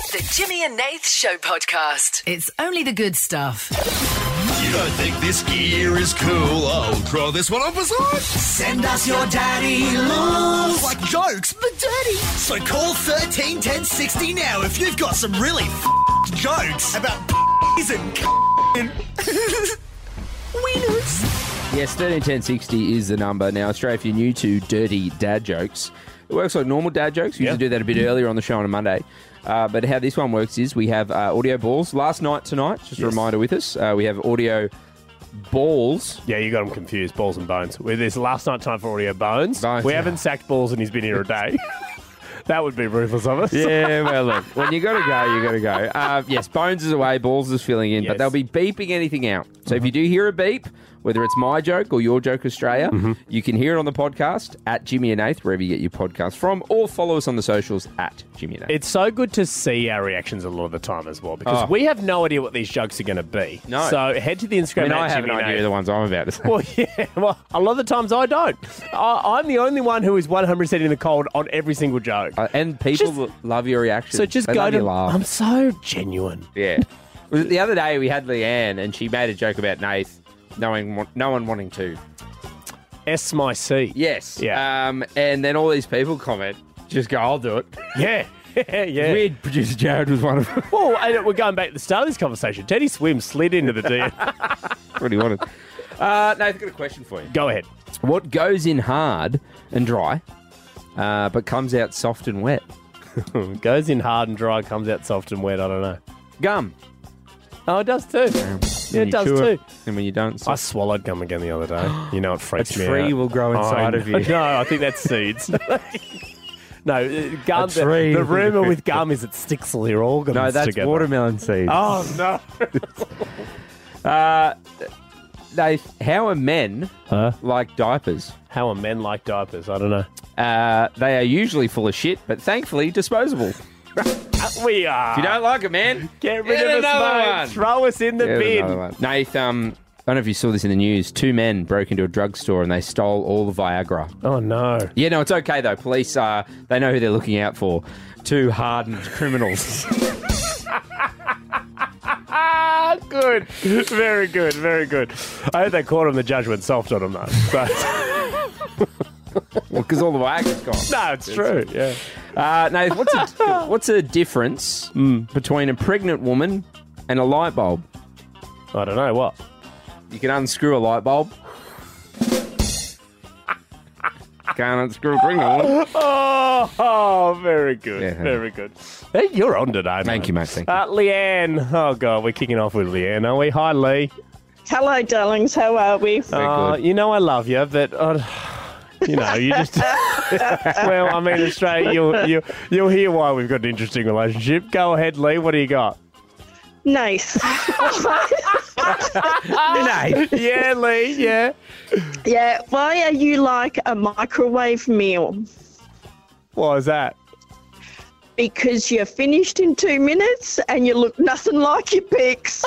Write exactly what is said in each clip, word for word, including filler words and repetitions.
The Jimmy and Nath Show podcast. It's only the good stuff. You don't think this gear is cool? I'll try this one on for size. Send us your daddy looks. Like jokes, but dirty. So call thirteen ten sixty now if you've got some really f***ed jokes about p***s and and wieners. Yes, thirteen ten sixty is the number. Now, Australia, if you're new to dirty dad jokes, it works like normal dad jokes. We Yeah. used to do that a bit earlier on the show on a Monday. Uh, but how this one works is we have uh, audio balls. Last night tonight, just a Yes. reminder with us, uh, we have audio balls. Yeah, you got him confused. Balls and bones. With this last night time for audio bones. Bones, we yeah. haven't sacked Balls and he's been here a day. That would be ruthless of us. Yeah, well, look, when you got to go, you got to go. Uh, yes, Bones is away, Balls is filling in, Yes. but they'll be beeping anything out. So if you do hear a beep, whether it's my joke or your joke, Australia, you can hear it on the podcast at Jimmy and Nath, wherever you get your podcast from, or follow us on the socials at Jimmy and Nath. It's so good to see our reactions a lot of the time as well because Oh. we have no idea what these jokes are going to be. No. So head to the I Instagram mean, at I have Jimmy an and idea Nath. of the ones I'm about to say. Well, yeah. Well, a lot of the times I don't. I, I'm the only one who is one hundred percent in the cold on every single joke. Uh, and people Just- love your reaction. so just They go love to. your laugh. I'm so genuine. Yeah. Was it the other day we had Leanne and she made a joke about Nath, knowing no one wanting to. S my C. Yes. Yeah. Um, and then all these people comment, just go, I'll do it. Yeah. yeah. Weird. Producer Jared was one of them. Well, and we're going back to the start of this conversation. Teddy Swim slid into the D M. What he wanted. Uh, Nath, I've got a question for you. Go ahead. What goes in hard and dry, uh, but comes out soft and wet? Goes in hard and dry, comes out soft and wet. I don't know. Gum. Oh, it does too. When Yeah, it you does chew too. And when you don't, I soft. swallowed gum again the other day. You know, it freaked A me tree out. will grow inside I of know. you. No, I think that's seeds. No, uh, gum. A tree The, the will rumor grow- with gum is it sticks all your organs No, that's together. watermelon seeds. Oh no! Uh, Nath, how are men Huh? like diapers? How are men like diapers? I don't know. Uh, they are usually full of shit, but thankfully disposable. We are. If you don't like it, man, Get rid get of us, another mate. one. Throw us in the Get bin. another one. Nath, um, I don't know if you saw this in the news. Two men broke into a drugstore and they stole all the Viagra. Oh no! Yeah, no, it's okay though. Police, uh, they know who they're looking out for. Two hardened criminals. Ah, good. Very good. Very good. I hope they caught him. The judge went soft on him though. But Well, because all the Viagra's gone. no, it's true. Yeah. Uh, Nath, what's a, what's a difference between a pregnant woman and a light bulb? I don't know what. You can unscrew a light bulb. Can't unscrew a pregnant woman. Oh, oh, very good. Yeah. Very good. Hey, you're on today, Thank mate. you, mate. Thank you. Uh, Leanne. Oh, God, we're kicking off with Leanne, are we? Hi, Lee. Hello, darlings. How are we? Very Uh, good. you know I love you, but, uh, you know, you just... well, I mean, Australia, you'll, you'll, you'll hear why we've got an interesting relationship. Go ahead, Lee. What do you got? Nice. Nath. Yeah, Lee, yeah. Yeah. Why are you like a microwave meal? What is that? Because you're finished in two minutes and you look nothing like your pics.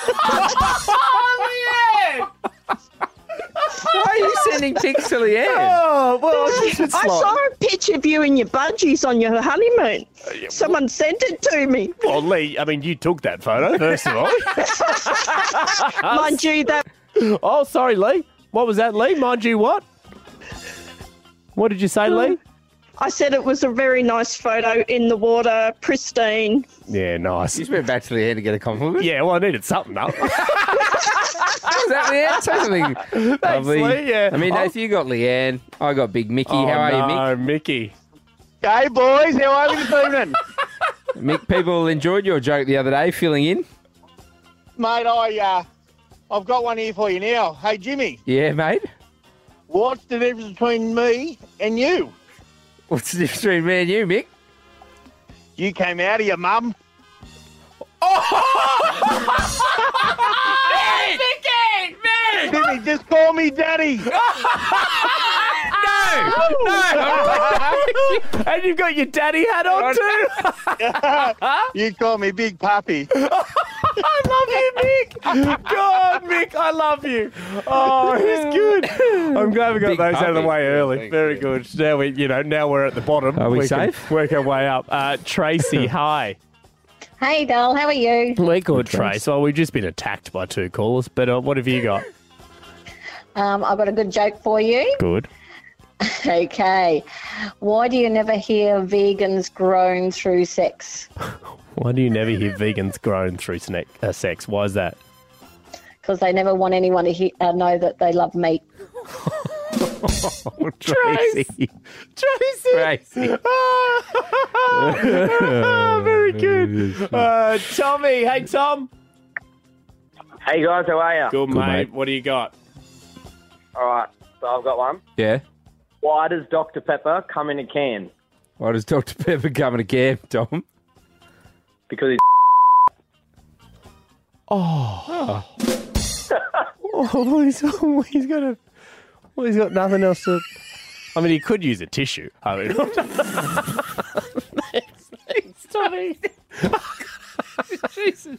Why are you sending pics to Leanne? Oh, well, it's just I like... saw a picture of you in your budgies on your honeymoon. Someone sent it to me. Well, Lee, I mean, you took that photo, first of all. Mind you, that Oh, sorry, Lee. What was that, Lee? Mind you, what? What did you say, Lee? I said it was a very nice photo in the water, pristine. Yeah, nice. You just went back to Leanne to get a compliment? Yeah, well, I needed something up. Was that Leanne? Say something lovely. Lee, yeah. I mean, Oh. Nath, you got Leanne. I got Big Mickey. Oh, How are you, no, Mick? Mickey? Hey boys, how are we this evening? Mick, people enjoyed your joke the other day, filling in. Mate, I, uh, I've got one here for you now. Hey Jimmy, Yeah, mate. what's the difference between me and you? What's the difference between me and you, Mick? You came out of your mum. Mickey! Mick! Jimmy, just call me daddy. No! And you've got your daddy hat on, too? You call me Big Puppy. I love you, Mick. God, Mick, I love you. Oh, he's good. I'm glad we got Big those out of the puppy. way early. Thanks, Very yeah. good. Now we, you know, now we're at the bottom. Are we can safe? work our way up. Uh, Tracy, hi. Hey, doll, how are you? We're good, Trace. Well, we've just been attacked by two callers, but uh, what have you got? Um, I've got a good joke for you. Good. Okay. Why do you never hear vegans groan through sex? Why do you never hear vegans groan through sne- uh, sex? Why is that? Because they never want anyone to he- uh, know that they love meat. Oh, Tracy. Tracy. Tracy. Ah, very good. Uh, Tommy. Hey, Tom. Hey guys, how are you? Good, Good, mate. mate. What do you got? All right, so I've got one. Yeah. Why does Doctor Pepper come in a can? Why does Doctor Pepper come in a can, Tom? Because he's Oh, he's, he's got a. Well, he's got nothing else to. I mean, he could use a tissue. I mean, thanks, thanks, Tommy. Jesus.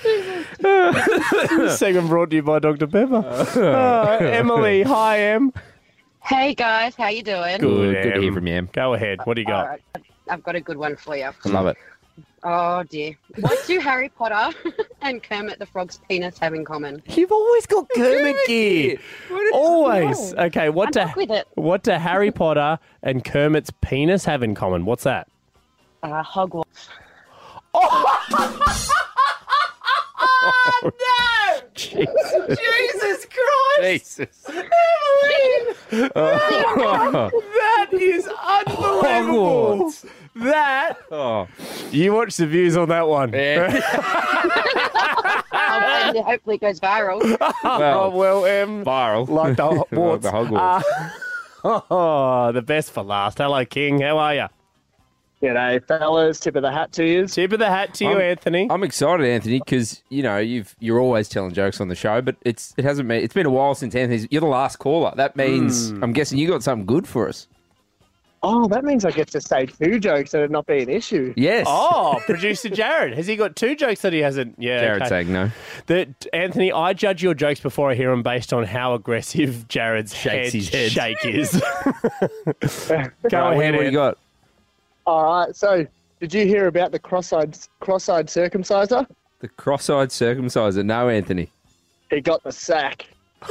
Segment brought to you by Doctor Pepper. Uh, Emily, hi, Em. Hey guys, how you doing? Good, good to Em. hear from you, Em. Go ahead. What do you got? All right, I've got a good one for you. I love it. Oh dear. What do Harry Potter and Kermit the Frog's penis have in common? You've always got Kermit gear. Always. Okay, what I'm do back with it. what do Harry Potter and Kermit's penis have in common? What's that? Uh, Hogwarts. Oh, no! Jesus, Jesus Christ! Jesus. Oh, that is unbelievable. Hogwarts. That. Oh. You watch the views on that one. Yeah. Oh, and hopefully it goes viral. Oh, well, um, Viral. like the Like Hogwarts. the Hogwarts. Uh, oh, the best for last. Hello, King. How are you? G'day, fellas. Tip of the hat to you. Tip of the hat to you, I'm- Anthony. I'm excited, Anthony, because you know you've you're always telling jokes on the show, but it's it hasn't been it's been a while since Anthony's. You're the last caller. That means I'm guessing you got something good for us. Oh, that means I get to say two jokes and it not be an issue. Yes. Oh, producer Jared. Has he got two jokes that he hasn't? Yeah. Jared's okay. saying no. That Anthony, I judge your jokes before I hear them based on how aggressive Jared's Shakes head his head. shake is. Go Right, ahead, what do you Ant. got? All right, so did you hear about the cross-eyed, cross-eyed circumciser? The cross-eyed circumciser. No, Anthony. He got the sack.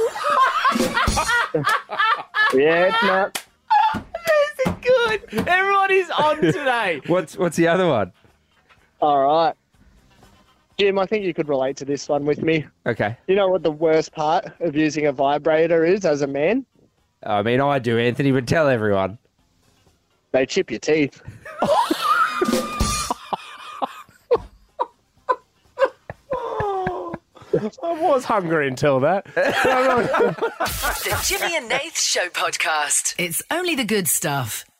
Yeah, it's not. This is good. Everyone is on today. What's what's the other one? All right. Jim, I think you could relate to this one with me. Okay. You know what the worst part of using a vibrator is as a man? I mean, I do, Anthony, but tell everyone. They chip your teeth. I was hungry until that. The Jimmy and Nath Show podcast. It's only the good stuff.